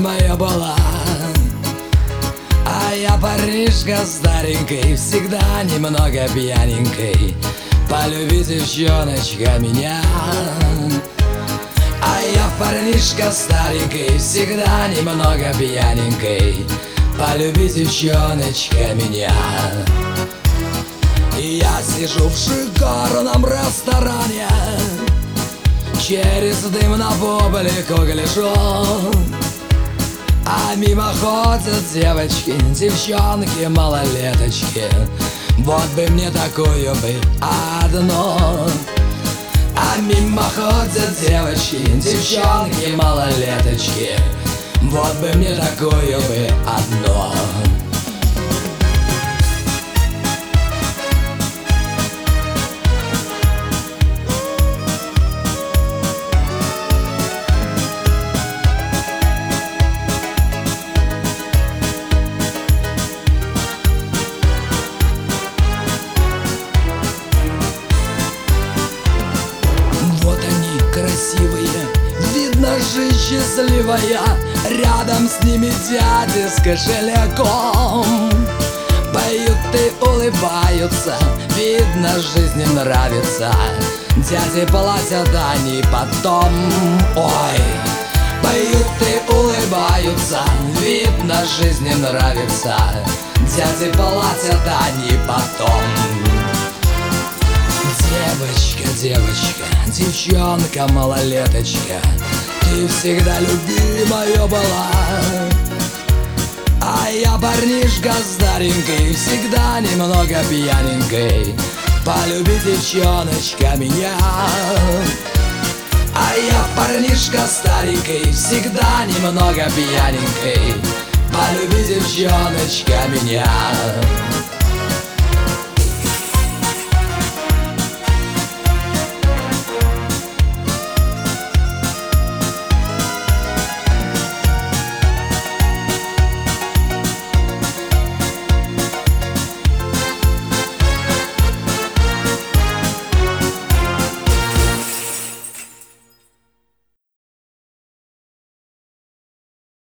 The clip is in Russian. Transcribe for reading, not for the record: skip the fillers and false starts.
любимая была. А я парнишка старенький, всегда немного пьяненький. Полюби, девчоночка, меня. А я парнишка старенький, всегда немного пьяненький. Полюби, девчоночка, меня. И я сижу в шикарном ресторане, через дым на публику гляжу, а мимо ходят девочки, девчонки, малолеточки. Вот бы мне такую бы одну. А мимо ходят девочки, девчонки, малолеточки. Вот бы мне такую бы одну. Красивые, видно же счастливая, рядом с ними дяди с кошельком. Поют и улыбаются, видно, жизнь им нравится. Дяди платят, они потом. Ой, поют и улыбаются, видно, жизнь им нравится. Дяди платят, они потом. Девочка, девочка, девчонка, малолеточка, ты всегда любимая была. А я парнишка старенький, всегда немного пьяненький. Полюби, девчоночка, меня. А я парнишка старенький, всегда немного пьяненький. Полюби, девчоночка, меня.